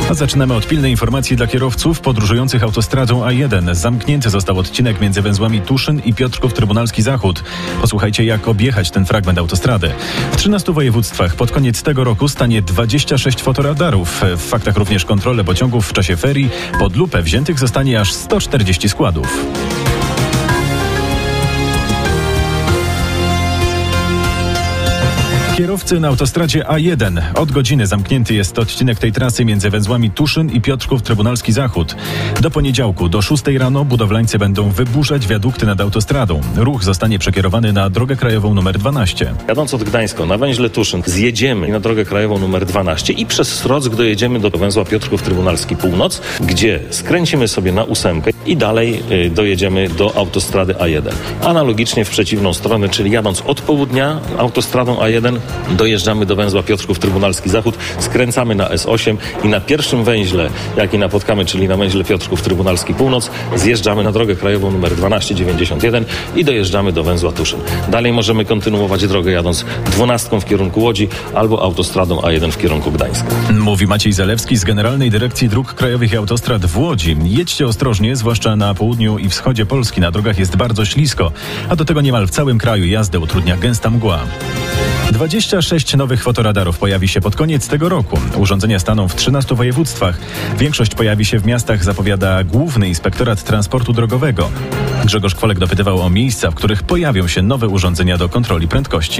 A zaczynamy od pilnej informacji dla kierowców podróżujących autostradą A1. Zamknięty został odcinek między węzłami Tuszyn i Piotrków Trybunalski Zachód. Posłuchajcie, jak objechać ten fragment autostrady. W 13 województwach pod koniec tego roku stanie 26 fotoradarów. W faktach również kontrole pociągów w czasie ferii. Pod lupę wziętych zostanie aż 140 składów. Kierowcy na autostradzie A1. Od godziny zamknięty jest odcinek tej trasy między węzłami Tuszyn i Piotrków Trybunalski Zachód. Do poniedziałku do 6 rano budowlańcy będą wyburzać wiadukty nad autostradą. Ruch zostanie przekierowany na drogę krajową nr 12. Jadąc od Gdańska na węźle Tuszyn zjedziemy na drogę krajową nr 12 i przez Srock dojedziemy do węzła Piotrków Trybunalski Północ, gdzie skręcimy sobie na 8 i dalej dojedziemy do autostrady A1. Analogicznie w przeciwną stronę, czyli jadąc od południa autostradą A1 dojeżdżamy do węzła Piotrków Trybunalski Zachód, skręcamy na S8 i na pierwszym węźle, jaki napotkamy, czyli na węźle Piotrków Trybunalski Północ, zjeżdżamy na drogę krajową nr 1291 i dojeżdżamy do węzła Tuszyn. Dalej możemy kontynuować drogę jadąc 12 w kierunku Łodzi albo autostradą A1 w kierunku Gdańska. Mówi Maciej Zalewski z Generalnej Dyrekcji Dróg Krajowych i Autostrad w Łodzi. Jedźcie ostrożnie, zwłaszcza na południu i wschodzie Polski. Na drogach jest bardzo ślisko, a do tego niemal w całym kraju jazdę utrudnia gęsta mgła. 26 nowych fotoradarów pojawi się pod koniec tego roku. Urządzenia staną w 13 województwach. Większość pojawi się w miastach, zapowiada Główny Inspektorat Transportu Drogowego. Grzegorz Kwolek dopytywał o miejsca, w których pojawią się nowe urządzenia do kontroli prędkości.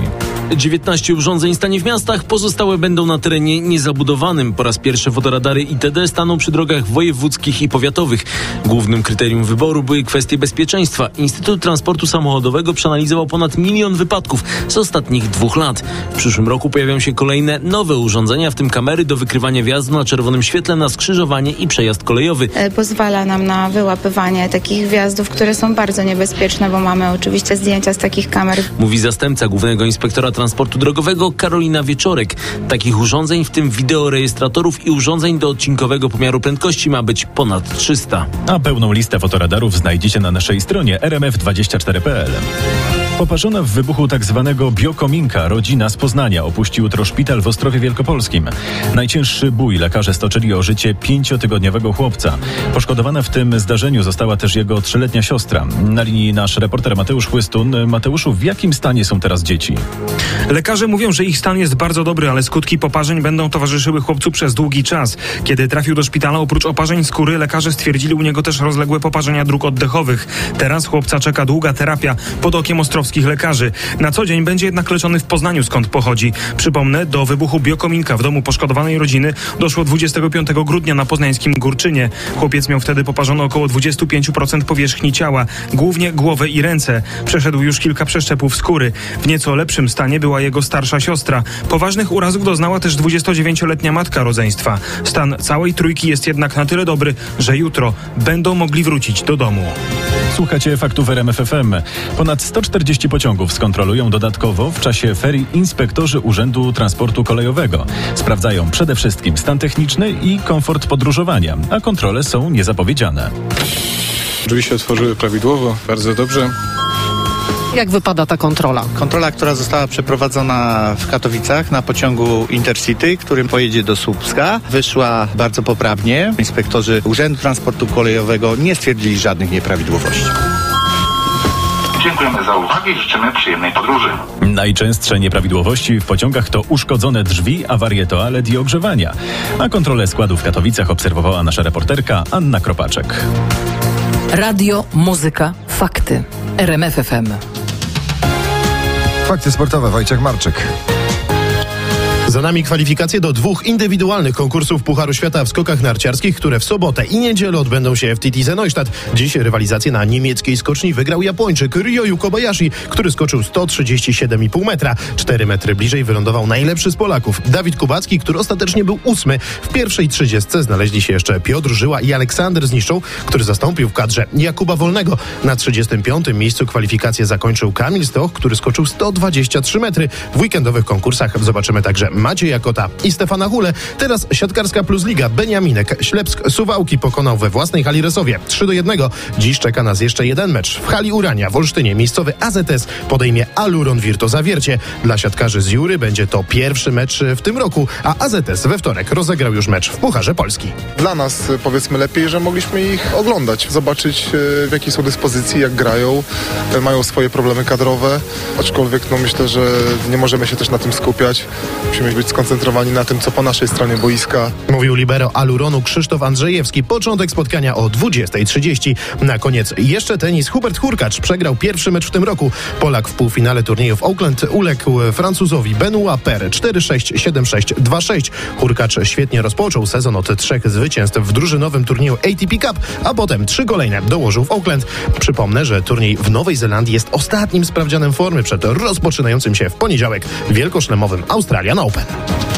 19 urządzeń stanie w miastach, pozostałe będą na terenie niezabudowanym. Po raz pierwszy fotoradary ITD staną przy drogach wojewódzkich i powiatowych. Głównym kryterium wyboru były kwestie bezpieczeństwa. Instytut Transportu Samochodowego przeanalizował ponad 1 milion wypadków z ostatnich 2 lat. W przyszłym roku pojawią się kolejne nowe urządzenia, w tym kamery do wykrywania wjazdu na czerwonym świetle na skrzyżowanie i przejazd kolejowy. Pozwala nam na wyłapywanie takich wjazdów, które są bardzo niebezpieczne, bo mamy oczywiście zdjęcia z takich kamer. Mówi zastępca Głównego Inspektora Transportu Drogowego Karolina Wieczorek. Takich urządzeń, w tym wideorejestratorów i urządzeń do odcinkowego pomiaru prędkości, ma być ponad 300. A pełną listę fotoradarów znajdziecie na naszej stronie rmf24.pl. Poparzona w wybuchu tzw. biokominka rodzina z Poznania opuści jutro szpital w Ostrowie Wielkopolskim. Najcięższy bój lekarze stoczyli o życie 5-tygodniowego chłopca. Poszkodowana w tym zdarzeniu została też jego 3-letnia siostra. Na linii nasz reporter Mateusz Chłystun. Mateuszu, w jakim stanie są teraz dzieci? Lekarze mówią, że ich stan jest bardzo dobry, ale skutki poparzeń będą towarzyszyły chłopcu przez długi czas. Kiedy trafił do szpitala, oprócz oparzeń skóry, lekarze stwierdzili u niego też rozległe poparzenia dróg oddechowych. Teraz chłopca czeka długa terapia pod okiem ostrowskich lekarzy. Na co dzień będzie jednak leczony w Poznaniu, skąd pochodzi. Przypomnę, do wybuchu biokominka w domu poszkodowanej rodziny doszło 25 grudnia na poznańskim Górczynie. Chłopiec miał wtedy poparzone około 25% powierzchni ciała, głównie głowę i ręce. Przeszedł już kilka przeszczepów skóry. W nieco lepszym stanie była jego starsza siostra. Poważnych urazów doznała też 29-letnia matka rodzeństwa. Stan całej trójki jest jednak na tyle dobry, że jutro będą mogli wrócić do domu. Słuchacie faktów RMF FM. Ponad 140 pociągów skontrolują dodatkowo w czasie ferii inspektorzy Urzędu Transportu Kolejowego. Sprawdzają przede wszystkim stan techniczny i komfort podróżowania, a kontrole są niezapowiedziane. Drzwi się otworzyły prawidłowo, bardzo dobrze. Jak wypada ta kontrola? Kontrola, która została przeprowadzona w Katowicach na pociągu Intercity, którym pojedzie do Słupska, wyszła bardzo poprawnie. Inspektorzy Urzędu Transportu Kolejowego nie stwierdzili żadnych nieprawidłowości. Dziękujemy za uwagę i życzymy przyjemnej podróży. Najczęstsze nieprawidłowości w pociągach to uszkodzone drzwi, awarie toalet i ogrzewania. A kontrolę składu w Katowicach obserwowała nasza reporterka Anna Kropaczek. Radio, muzyka, fakty. RMF FM. Fakty sportowe, Wojciech Marczyk. Za nami kwalifikacje do 2 indywidualnych konkursów Pucharu Świata w skokach narciarskich, które w sobotę i niedzielę odbędą się w TTC Neustadt. Dziś rywalizację na niemieckiej skoczni wygrał Japończyk Ryoyu Kobayashi, który skoczył 137,5 metra. 4 metry bliżej wylądował najlepszy z Polaków, Dawid Kubacki, który ostatecznie był 8. W pierwszej 30 znaleźli się jeszcze Piotr Żyła i Aleksander Zniszczą, który zastąpił w kadrze Jakuba Wolnego. Na 35. miejscu kwalifikację zakończył Kamil Stoch, który skoczył 123 metry. W weekendowych konkursach zobaczymy także Macieja Kota i Stefana Hule. Teraz siatkarska plus liga. Beniaminek Ślepsk Suwałki pokonał we własnej hali Resowie 3-1. Dziś czeka nas jeszcze jeden mecz. W hali Urania w Olsztynie miejscowy AZS podejmie Aluron Virtus Zawiercie. Dla siatkarzy z Jury będzie to pierwszy mecz w tym roku, a AZS we wtorek rozegrał już mecz w Pucharze Polski. Dla nas powiedzmy lepiej, że mogliśmy ich oglądać, zobaczyć w jakiej są dyspozycji, jak grają, mają swoje problemy kadrowe, aczkolwiek myślę, że nie możemy się też na tym skupiać. Musimy być skoncentrowani na tym, co po naszej stronie boiska. Mówił libero Aluronu Krzysztof Andrzejewski. Początek spotkania o 20:30. Na koniec jeszcze tenis. Hubert Hurkacz przegrał pierwszy mecz w tym roku. Polak w półfinale turnieju w Auckland uległ Francuzowi Benoit Paire 4-6, 7-6, 2-6. Hurkacz świetnie rozpoczął sezon od 3 zwycięstw w drużynowym turnieju ATP Cup, a potem 3 kolejne dołożył w Auckland. Przypomnę, że turniej w Nowej Zelandii jest ostatnim sprawdzianem formy przed rozpoczynającym się w poniedziałek wielkoszlemowym Australian Open.